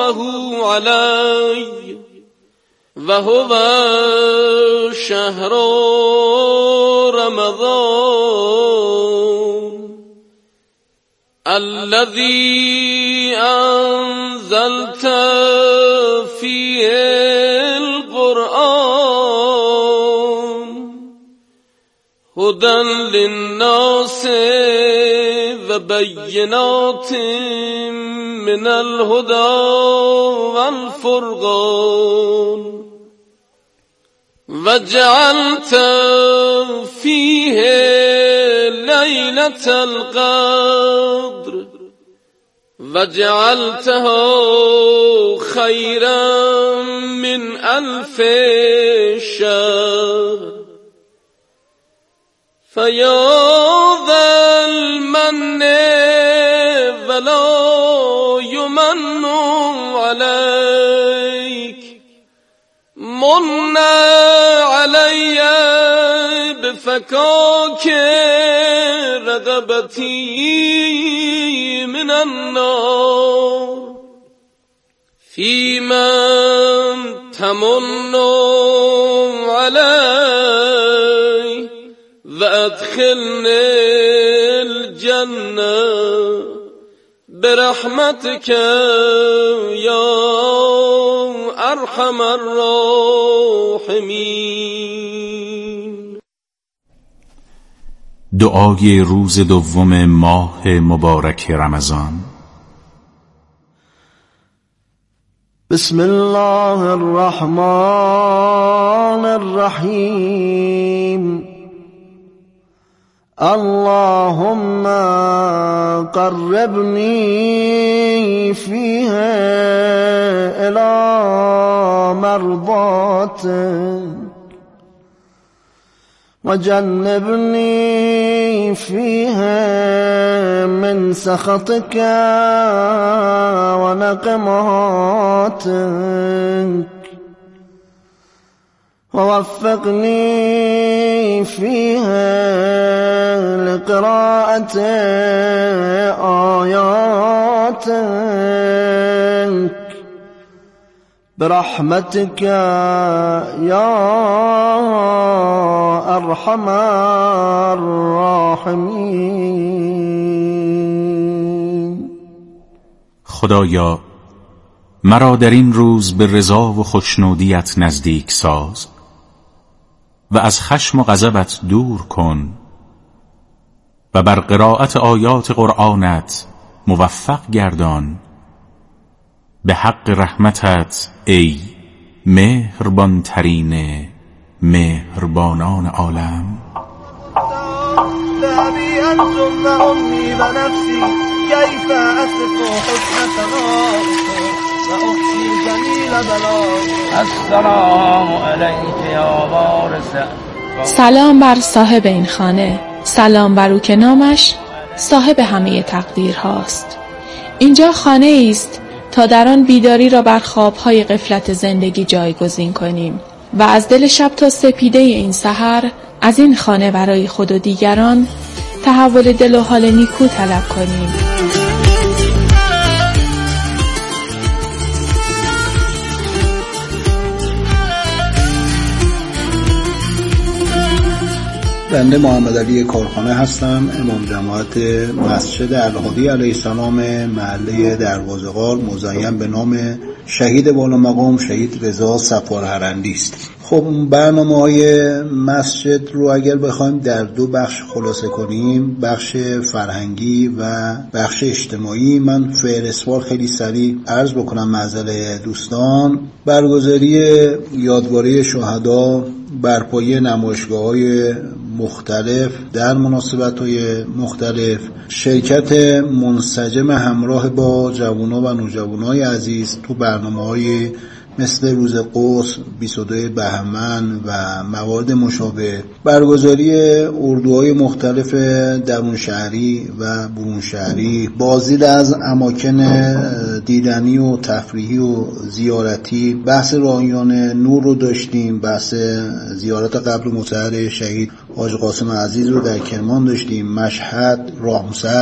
علی و هو شهر رمضان الذي انزلت فيه القرآن هدى للناس و بینات من الهدى والفرقان وجعلت فيه ليلة القدر وجعلته خيرا من 1000 شهر فيا ذا المن ولا يمن عليك من علي بفكاك رغبتي من النار في من تمن علي وادخلني الجنة برحمتك يا ارحم الراحمین. دعای روز دوم ماه مبارک رمضان. بسم الله الرحمن الرحیم. اللهم قربني فيها إلى مرضاتك وجنبني فيها من سخطك ونقماتك ووفقني فيها لقراءة آياتك برحمتك يا ارحم الراحمین. خدایا مرا در این روز به رضا و خوشنودیت نزدیک ساز و از خشم و غضبت دور کن و بر قرائت آیات قرآنت موفق گردان به حق رحمتت ای مهربان ترین مهربانان عالم. ذهبي أنتم أمي ونفسي كيف أصف حسن ثنائك وأحصي جميل بلاغك. السلام عليك يا وارث. سلام بر صاحب این خانه، سلام بر او که نامش صاحب همه تقدیر هاست. اینجا خانه است تا در آن بیداری را بر خوابهای غفلت زندگی جایگزین کنیم و از دل شب تا سپیده این سحر از این خانه برای خود و دیگران تحول دل و حال نیکو طلب کنیم. بنده محمد علی کارخانه هستم، امام جماعت مسجد الهادی علیه السلام محله دروازه‌غار، مزین به نام شهید بالا مقام شهید رضا صفارهرندی است. خب برنامه‌های مسجد رو اگر بخوایم در دو بخش خلاصه کنیم، بخش فرهنگی و بخش اجتماعی، من فهرستوار خیلی سریع عرض بکنم معذره دوستان. برگزاری یادواره شهدا، برپایی نمایشگاه‌های مختلف در مناسبت‌های مختلف، شرکت منسجم همراه با جوانان و نوجوانای عزیز تو برنامه‌های مثل روز قدس 22 بهمن و موارد مشابه، برگزاری اردوهای مختلف درون شهری و برون شهری، بازدید از اماکن دیدنی و تفریحی و زیارتی، بحث راهیان نور رو داشتیم، بحث زیارت قبر مطهر شهید حاج قاسم عزیز رو در کرمان داشتیم، مشهد، راهمسر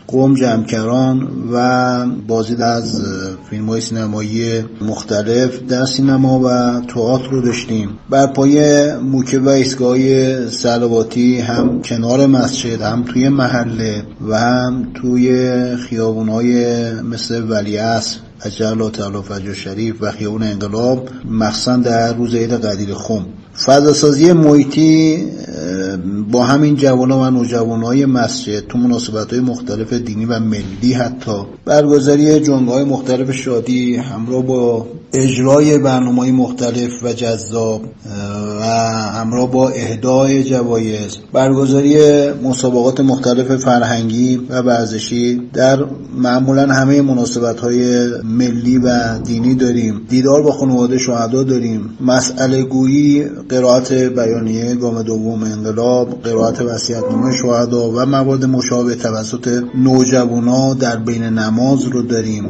قم جمکران و بازدید از فیلم‌های سینمایی مختلف در سینما و تئاتر رو داشتیم. بر پایه موکب و ایستگاه صلواتی هم کنار مسجد، هم توی محله و هم توی خیابون‌های مثل ولیعصر، اجل تعالی فجر شریف و خیابون انقلاب، مخصوصا در روز عید قدیر خم. فضاسازی محیطی با همین جوانان و نوجوانای مسجد تو مناسبت‌های مختلف دینی و ملی، حتی برگزاری جنبه‌های مختلف شادی همراه با اجرای برنامه‌های مختلف و جذاب و همراه با اهدای جوایز، برگزاری مسابقات مختلف فرهنگی و ورزشی در معمولا همه مناسبت‌های ملی و دینی داریم. دیدار با خانواده شهدا داریم. مسئله گویی، قرائت بیانیه گام دوم انقلاب، قرائت وصیت‌نامه شهدا و موارد مشابه توسط نوجوانا در بین نماز رو داریم.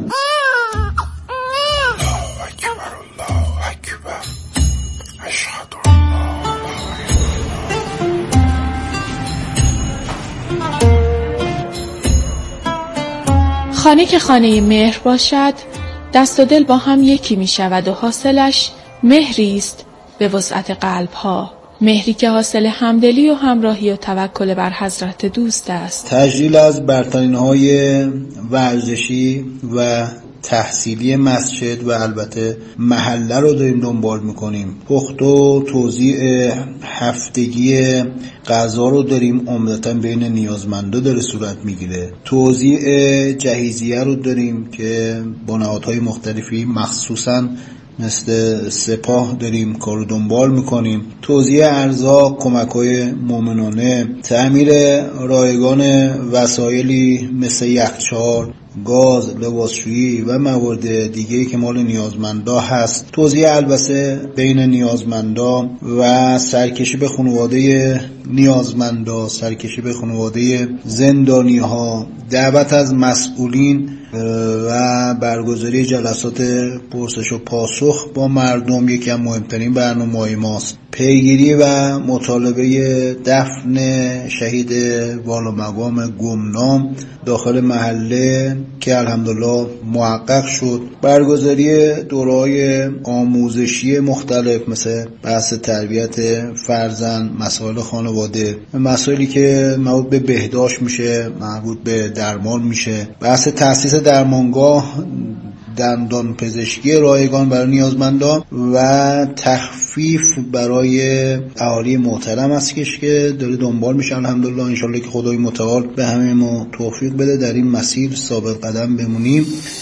خانه که خانه مهر باشد، دست و دل با هم یکی می شود و حاصلش مهری است به وسعت قلب ها. مهری که حاصل همدلی و همراهی و توکل بر حضرت دوست است. تجلیل از برترین‌های ورزشی و تحصیلی مسجد و البته محله رو داریم دنبال میکنیم. پخت و توزیع هفتگی غذا رو داریم، عمدتاً بین نیازمندا داره صورت میگیره. توزیع جهیزیه رو داریم که با نهادهای مختلفی مخصوصاً مثل سپاه داریم کارو دنبال میکنیم. توزیع ارزاق، کمک‌های مومنانه، تعمیر رایگان وسایلی مثل یخچال، گاز، لباسشویی و موارد دیگه‌ای که مال نیازمندا هست. توزیع البسه بین نیازمندا و سرکشی به خانواده نیازمندا، سرکشی به خانواده زندانی‌ها، دعوت از مسئولین و برگزاری جلسات پرسش و پاسخ با مردم یکی از مهمترین برنامه‌های ماست. پیگیری و مطالبه دفن شهید والامقام گمنام داخل محله که الحمدلله محقق شد. برگزاری دوره‌های آموزشی مختلف مثل بحث تربیت فرزند، مسائل خانواده، مسائلی که مربوط به بهداشت میشه، مربوط به درمان میشه، بحث تأسیس درمانگاه دندان پزشکی رایگان برای نیازمندان و تخفیف برای اهالی محترم است که داره دنبال میشه. الحمدلله انشالله که خدای متعال به همه ما توفیق بده در این مسیر ثابت قدم بمونیم.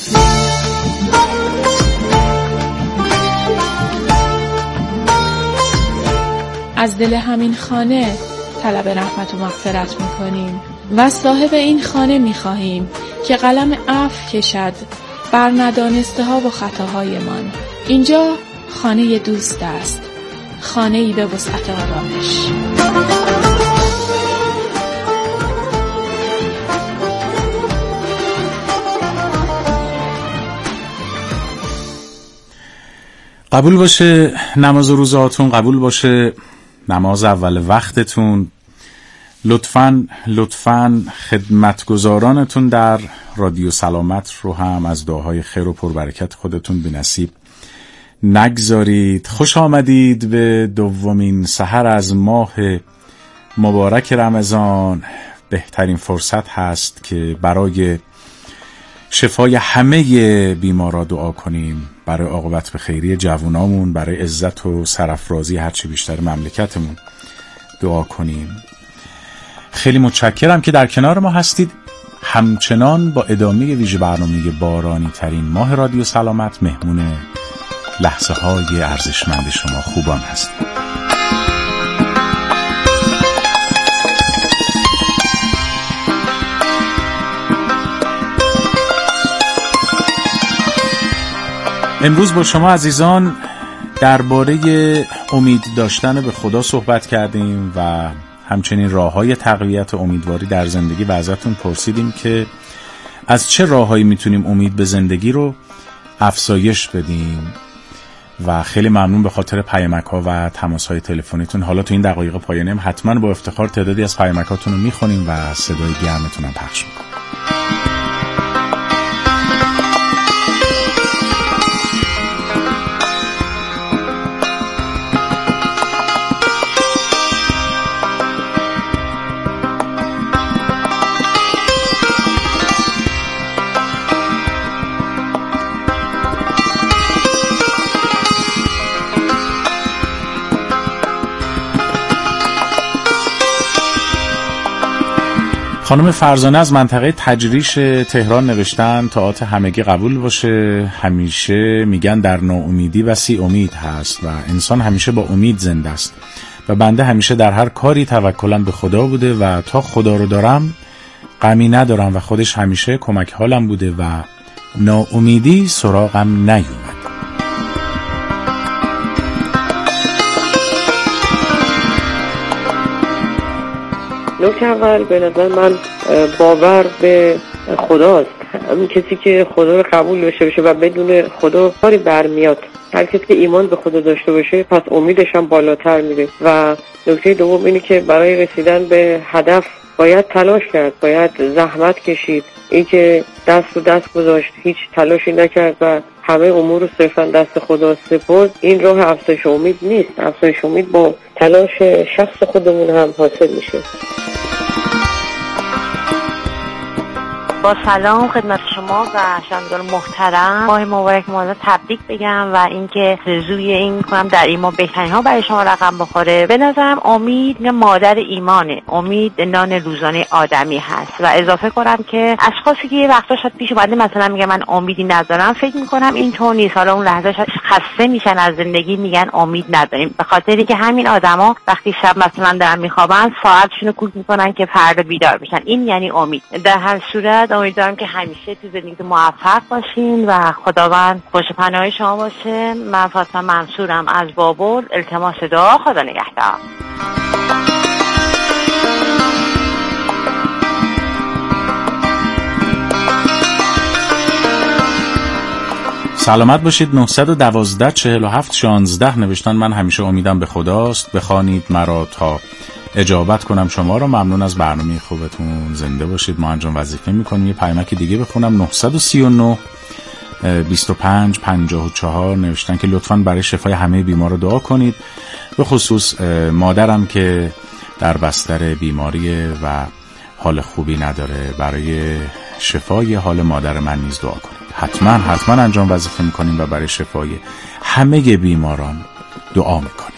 از دل همین خانه طلب رحمت و مغفرت میکنیم و صاحب این خانه میخواهیم که قلم عفو کشد بر ندانسته ها و خطاهایمان. اینجا خانه دوست است، خانه ای به وسعت آرامش. قبول باشه نماز و روزاتون، قبول باشه نماز اول وقتتون. لطفاً خدمتگزارانتون در رادیو سلامت رو هم از دعاهای خیر و پربرکت خودتون بی‌نصیب نگذارید. خوش آمدید به دومین سحر از ماه مبارک رمضان. بهترین فرصت هست که برای شفای همه بیمارا دعا کنیم، برای عاقبت به خیری جوانامون، برای عزت و سرافرازی هرچی بیشتر مملکتمون دعا کنیم. خیلی متشکرم که در کنار ما هستید. همچنان با ادامه ویژه برنامه بارانی ترین ماه رادیو سلامت مهمون لحظه های ارزشمند شما خوبان هستید. امروز با شما عزیزان درباره امید داشتن به خدا صحبت کردیم و همچنین راه‌های تقویت امیدواری در زندگی و ازتون پرسیدیم که از چه راه‌هایی میتونیم امید به زندگی رو افزایش بدیم و خیلی ممنون به خاطر پیامک‌ها و تماس‌های تلفنیتون. حالا تو این دقایق پایانی هم حتما با افتخار تعدادی از پیامک‌هاتون رو می‌خونیم و صدای گرمتون هم پخش می‌کنیم. خانم فرزانه از منطقه تجریش تهران نوشتن تئاتر همگی قبول باشه. همیشه میگن در ناامیدی بسی امید هست و انسان همیشه با امید زنده است و بنده همیشه در هر کاری توکلم به خدا بوده و تا خدا رو دارم غمی ندارم و خودش همیشه کمک حالم بوده و ناامیدی سراغم نیومد. نکته اول به نظر من باور به خداست. همین کسی که خدا رو قبول داشته باشه و بدون خدا کاری برمیاد. هر کسی که ایمان به خدا داشته باشه پس امیدش هم بالاتر میره. و نکته دوم اینه که برای رسیدن به هدف باید تلاش کرد، باید زحمت کشید. این که دست رو دست گذاشت، هیچ تلاشی نکرد و همه امور رو صرفا دست خدا سپرد، این راه افزایش امید نیست. افزایش امید با تلاش شخص خودمون هم حاصل میشه. با سلام خدمت شما و شنوندگان محترم، ماه مبارک مولد تبریک بگم و اینکه زوی این کنم در ایمان بهترین ها برای شما رقم بخوره. به نظرم امید مادر ایمانه، امید نان روزانه آدمی هست و اضافه کنم که اشخاصی که یه وقتا شاید پیش اومده مثلا میگه من امیدی ندارم، فکر میکنم اینطور نیست. حالا اون لحظه خسته میشن از زندگی، میگن امید نداریم، به خاطری که همین آدما وقتی شب مثلا دارن میخوابن ساعتشون رو کوک میکنن که فردا بیدار بشن. این یعنی امید. در هر صورت امیدوارم که همیشه تو زندگی موفق باشین و خداوند خوش پناه شما باشه. من فاطمه منصورم از بابل. التماس دعا. خدا نگهدار. سلامت باشید. 912 47 16 نوشتن من همیشه امیدم به خداست، بخوانید مرا تا اجابت کنم شما رو. ممنون از برنامه خوبتون، زنده باشید. ما انجام وظیفه میکنیم. یه پیامک دیگه بخونم. 939 25 54 نوشتن که لطفاً برای شفای همه بیمار دعا کنید، به خصوص مادرم که در بستر بیماریه و حال خوبی نداره. برای شفای حال مادر من نیز دعا کنید. حتما انجام وظیفه میکنیم و برای شفای همه بیماران دعا میکنیم.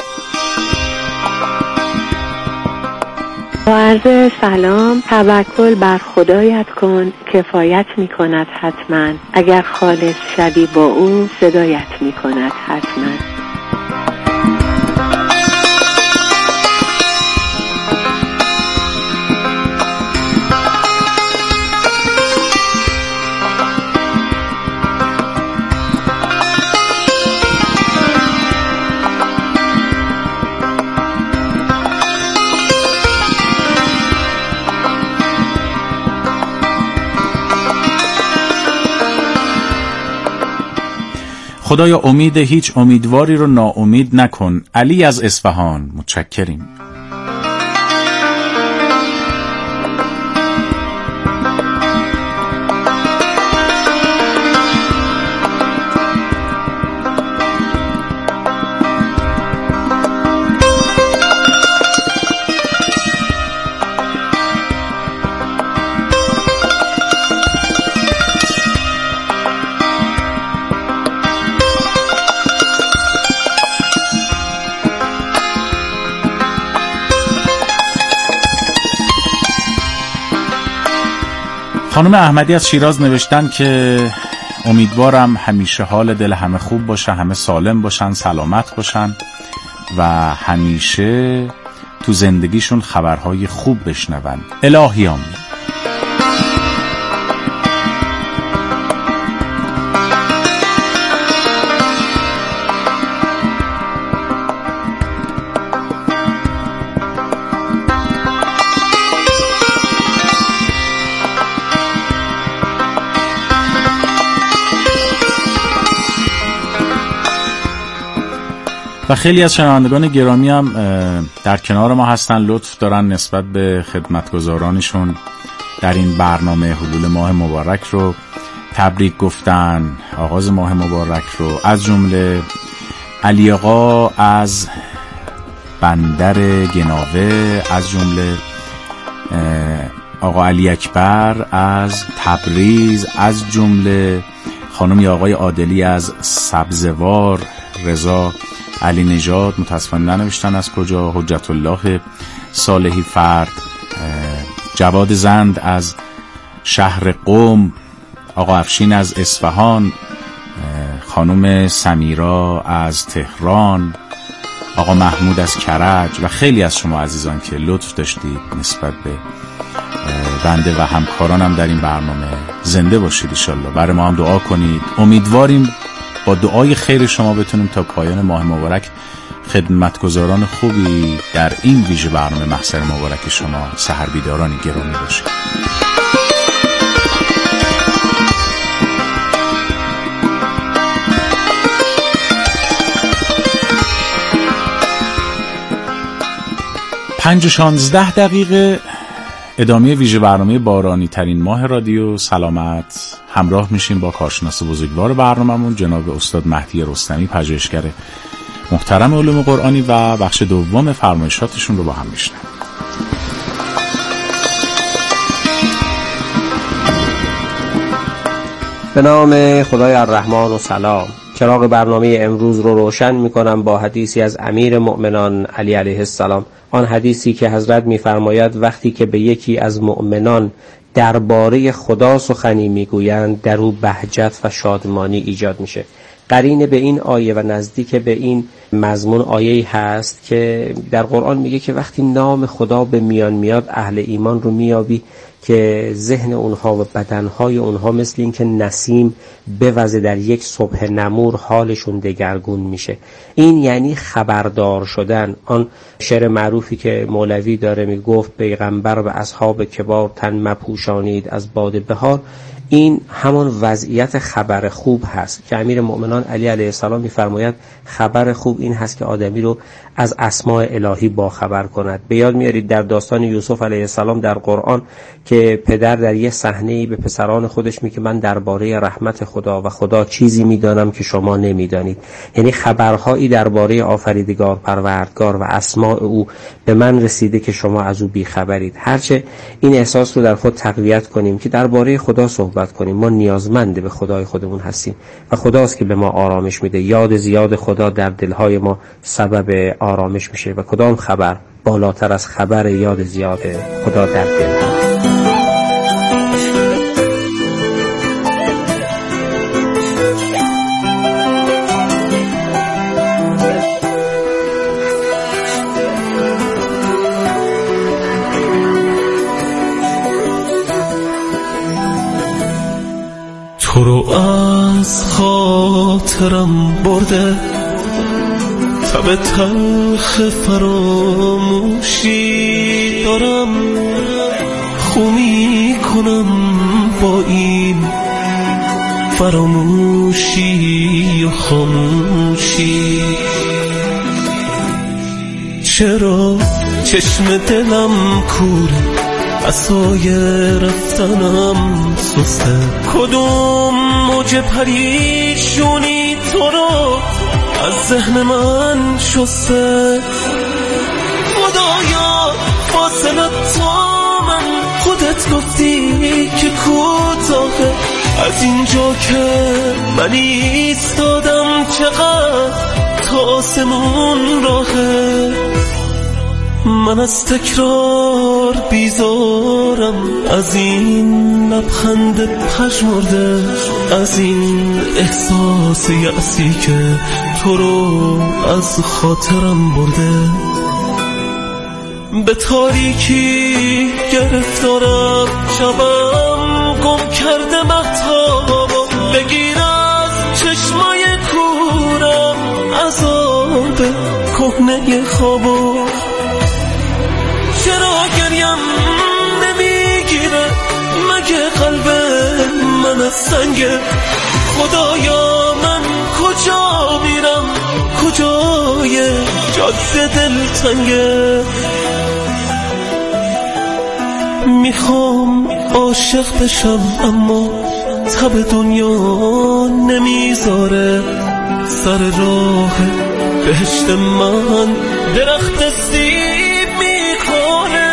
با عرض سلام، توکل بر خدایت کن کفایت میکند حتما، اگر خالص شوی با او صدایت میکند حتما. خدایا امید هیچ امیدواری رو ناامید نکن. علی از اصفهان. متشکریم. خانم احمدی از شیراز نوشتن که امیدوارم همیشه حال دل همه خوب باشه، همه سالم باشن، سلامت باشن و همیشه تو زندگیشون خبرهای خوب بشنون. الهی آمین. و خیلی از شنوندگان گرامی هم در کنار ما هستن، لطف دارن نسبت به خدمتگزارانشون در این برنامه حلول ماه مبارک رو تبریک گفتن، آغاز ماه مبارک رو، از جمله علی آقا از بندر گناوه، از جمله آقا علی اکبر از تبریز، از جمله خانم یا آقای عادلی از سبزوار، رضا علی نژاد متاسفانه ننوشتن از کجا، حجت الله صالحی فرد، جواد زند از شهر قم، آقا افشین از اصفهان، خانم سمیرا از تهران، آقا محمود از کرج و خیلی از شما عزیزان که لطف داشتید نسبت به بنده و همکارانم در این برنامه. زنده باشید انشالله، برای ما هم دعا کنید. امیدواریم با دعای خیر شما بتونیم تا پایان ماه مبارک خدمتگزاران خوبی در این ویژه برنامه محضر مبارک شما سحر بیدارانی گرامی باشید. پنج و 16 دقیقه ادامه ویژه برنامه بارانی ترین ماه رادیو سلامت همراه میشیم با کارشناس بزرگوار برنامه‌مون جناب استاد مهدی رستمی، پژوهشگر محترم علوم قرآنی، و بخش دوم فرمایشاتشون رو با هم میشنویم. به نام خدای الرحمن و سلام. چراغ برنامه امروز رو روشن میکنم با حدیثی از امیر مؤمنان علی علیه السلام. آن حدیثی که حضرت میفرماید وقتی که به یکی از مؤمنان درباره خدا سخنی میگویند در او بهجت و شادمانی ایجاد میشه. قرینه به این آیه و نزدیک به این مضمون آیه‌ای هست که در قرآن میگه که وقتی نام خدا به میان میاد اهل ایمان رو میابی که ذهن اونها و بدنهای اونها مثل این که نسیم بوزه در یک صبح نمور حالشون دگرگون میشه. این یعنی خبردار شدن. آن شعر معروفی که مولوی داره میگفت پیغمبر و اصحاب کبار تن مپوشانید از باد بهار، این همان وضعیت خبر خوب هست که امیر مؤمنان علی علیه السلام میفرماید خبر خوب این هست که آدمی رو از اسماء الهی باخبر کند. به یاد میارید در داستان یوسف علیه السلام در قرآن که پدر در یه صحنه‌ای به پسران خودش میگه من درباره رحمت خدا و خدا چیزی میدانم که شما نمیدانید. یعنی خبرهایی درباره آفریدگار پروردگار و اسماء او به من رسیده که شما از او بیخبرید. هرچه این احساس رو در خود تقویت کنیم که درباره خدا صحبت کنیم. ما نیازمند به خدای خودمون هستیم و خداست که به ما آرامش میده. یاد زیاد خدا در دلهای ما سبب آرامش میشه و کدام خبر بالاتر از خبر یاد زیاد خدا در دل. تو رو از خاطرم برده تب تلخ فراموشی دارم، خو میکنم با این فراموشی و خاموشی. چرا چشم دلم کوره عصای رفتنم سسته، کدوم موج پریشونی تو رو از ذهن من شسته. خدایا فاصله تا من خودت گفتی که کوتاهه، از اینجا که من ایستادم چقدر تا آسمون راهه. من از تکرار بیزارم، از این لبخند پژمرده، از این احساس یأسی که تو رو از خاطرم برده. به تاریکی گرفتارم، شبم گم کرده مهتاب، بگیر از چشمای کورم عذاب کهنه خوابو. چرا گریم نمیگیره مگه قلب من از سنگه؟ خدایا من کجا میرم، کجای جاده دلتنگه؟ میخوام عاشق بشم اما تب دنیا نمیذاره سر راه بهشت من درخت سیب میکنه.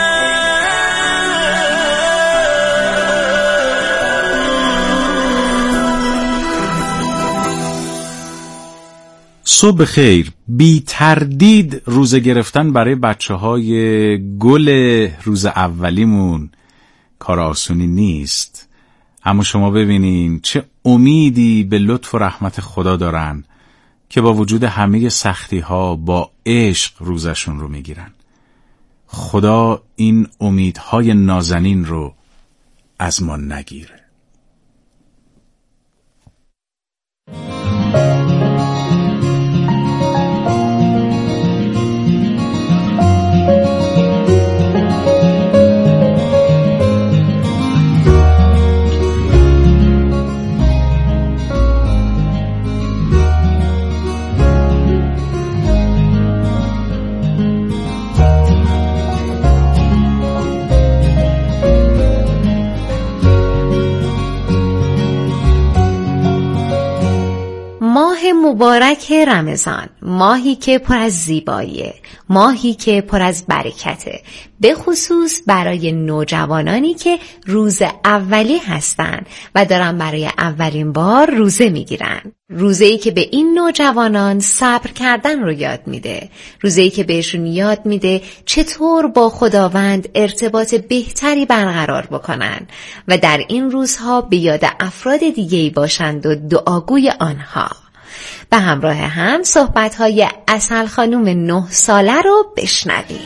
صبح خیر. بی تردید روزه گرفتن برای بچه‌های گل روز اولیمون کار آسونی نیست، اما شما ببینین چه امیدی به لطف و رحمت خدا دارن که با وجود همه سختی‌ها با عشق روزشون رو میگیرن. خدا این امیدهای نازنین رو از ما نگیره. ماه مبارک رمضان، ماهی که پر از زیباییه، ماهی که پر از برکته، به خصوص برای نوجوانانی که روز اولی هستن و دارن برای اولین بار روزه میگیرن. روزه‌ای که به این نوجوانان صبر کردن رو یاد میده، روزه‌ای که بهشون یاد میده چطور با خداوند ارتباط بهتری برقرار بکنن و در این روزها به یاد افراد دیگه‌ای باشند و دعاگوی آنها. به همراه هم صحبت‌های عسل خانوم 9 ساله رو بشنوید.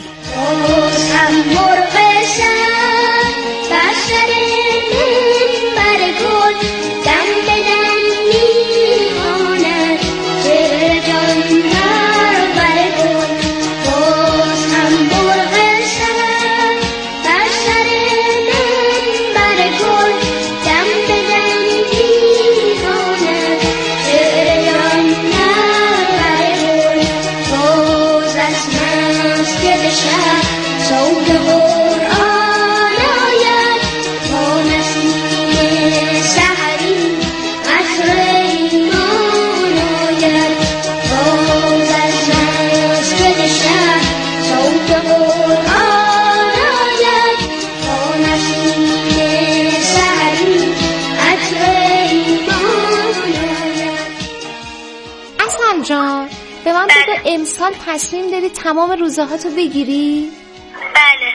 جان به من بگو امسال تصمیم داری تمام روزه ها تو بگیری؟ بله.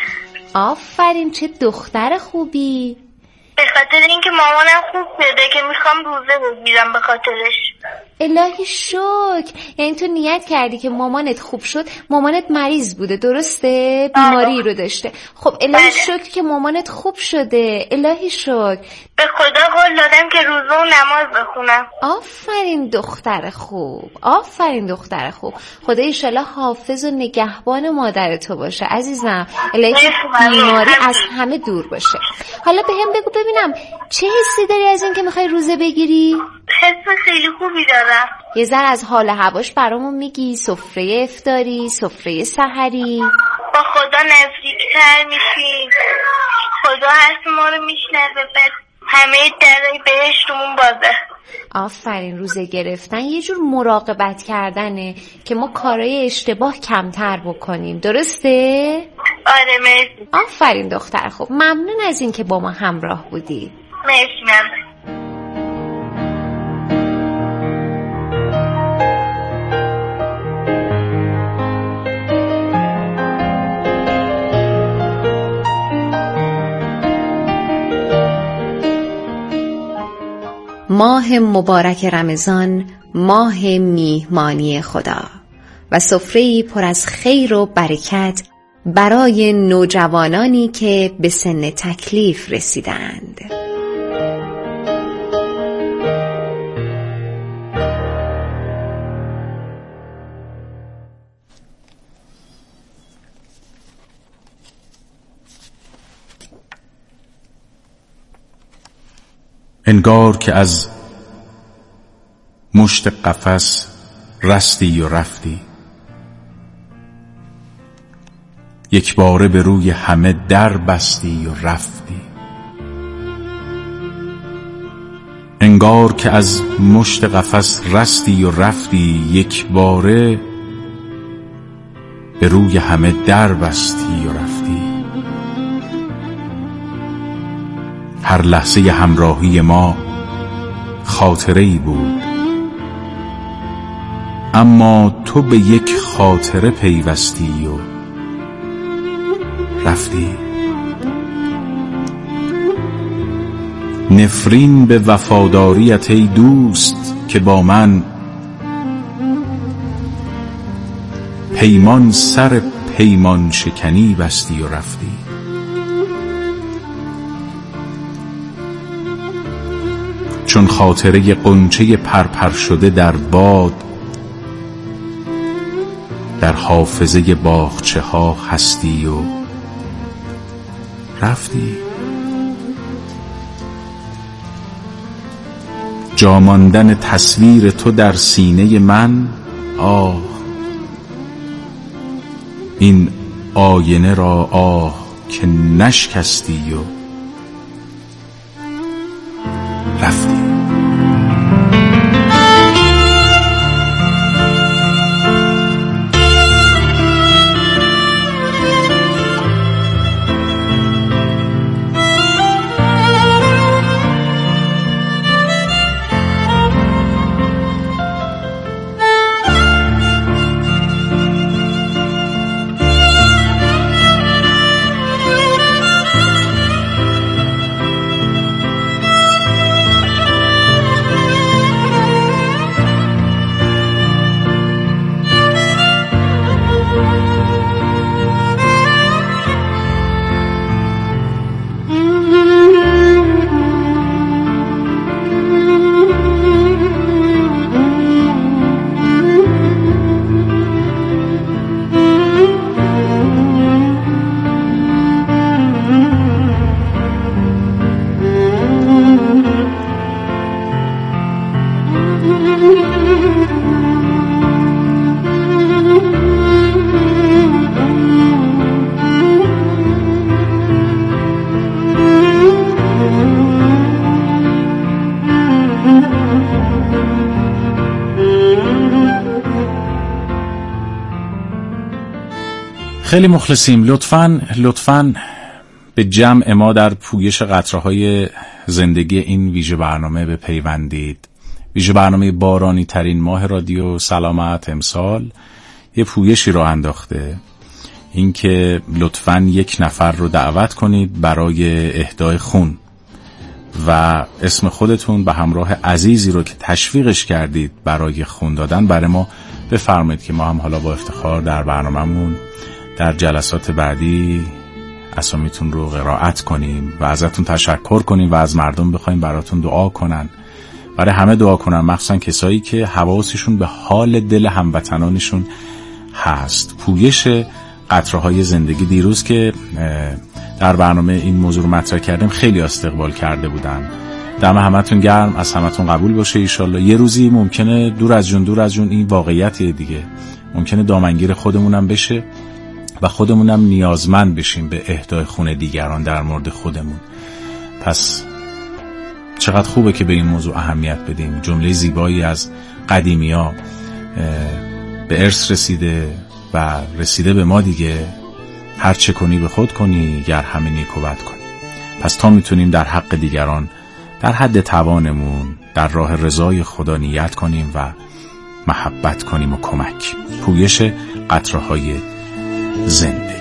آفرین، چه دختر خوبی. به خاطر اینکه مامانم خوب شده که میخوام روزه بگیرم به خاطرش. الهی شکر. یعنی تو نیت کردی که مامانت خوب شد. مامانت مریض بوده درسته؟ بیماری رو داشته. خب الهی شکر که مامانت خوب شده. الهی شکر. به خدا قول دادم که روزه و نماز بخونم. آفرین دختر خوب، آفرین دختر خوب. خدا ایشالله حافظ و نگهبان مادر تو باشه عزیزم. الهی که بیماری از همه دور باشه. حالا به هم بگو ببینم چه حسی داری از این که میخوای روزه بگیری؟ حس خیلی خوبی دارم. یه ذره از حال هواش برامون میگی؟ سفره افطاری، سفره سحری؟ با خدا نزدیکتر میشیم، خدا حرف ما رو میشنوه، همه درای بهشتمون بازه. آفرین. روزه گرفتن یه جور مراقبت کردنه که ما کارهای اشتباه کمتر بکنیم، درسته؟ آره مرسی. آفرین دختر خوب. ممنون از این که با ما همراه بودی. مرسی. ممنون. ماه مبارک رمضان، ماه میهمانی خدا و سفره‌ای پر از خیر و برکت برای نوجوانانی که به سن تکلیف رسیدند. انگار که از مشت قفس رستی و رفتی، یک باره به روی همه در بستی و رفتی. انگار که از مشت قفس رستی و رفتی، یک باره به روی همه در بستی و رفتی. هر لحظه همراهی ما خاطره‌ای بود، اما تو به یک خاطره پیوستی و رفتی. نفرین به وفاداریت ای دوست که با من پیمان سر پیمان شکنی بستی و رفتی. چون خاطره غنچه پرپر شده در باد، در حافظه باغچه ها هستی و رفتی. جا ماندن تصویر تو در سینه من، آه این آینه را آه که نشکستی و رفتی. خیلی مخلصیم. لطفاً به جمع ما در پویش قطره‌های زندگی این ویژه برنامه بپیوندید. ویژه برنامه بارانی ترین ماه رادیو سلامت امسال یه پویشی رو انداخته، اینکه لطفاً یک نفر رو دعوت کنید برای اهدای خون و اسم خودتون به همراه عزیزی رو که تشویقش کردید برای خون دادن برای ما بفرمایید که ما هم حالا با افتخار در برنامه‌مون در جلسات بعدی اسامیتون رو قرائت کنیم و ازتون تشکر کنیم و از مردم بخوایم براتون دعا کنن. برای همه دعا کنن، مخصوصا کسایی که حواسشون به حال دل هموطنانشون هست. پویش قطره‌های زندگی دیروز که در برنامه این موضوع رو مطرح کردیم خیلی استقبال کرده بودن. دم همتون گرم، از همتون قبول باشه ایشالله. یه روزی ممکنه دور از جون این واقعیتیه دیگه، ممکنه دامنگیر خودمونم بشه و خودمونم نیازمند بشیم به اهدای خون دیگران در مورد خودمون. پس چقدر خوبه که به این موضوع اهمیت بدیم. جمله زیبایی از قدیمی‌ها به ارث رسیده و رسیده به ما دیگه، هر چه کنی به خود کنی گر همه نیک و بد کنی. پس تا میتونیم در حق دیگران در حد توانمون در راه رضای خدا نیت کنیم و محبت کنیم و کمک. پویش قطره‌های زندگی.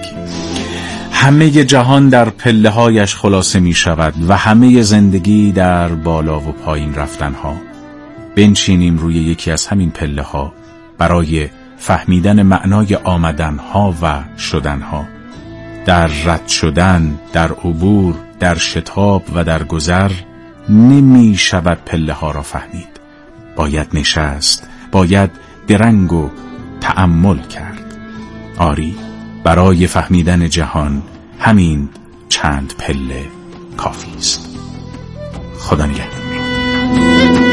همه جهان در پله هایش خلاصه می شود و همه زندگی در بالا و پایین رفتن ها. بنشینیم روی یکی از همین پله ها برای فهمیدن معنای آمدن ها و شدن ها. در رد شدن، در عبور، در شتاب و در گذر نمی شود پله ها را فهمید. باید نشست، باید درنگ و تأمل کرد. آری، برای فهمیدن جهان همین چند پله کافی است. خدا نگهدار.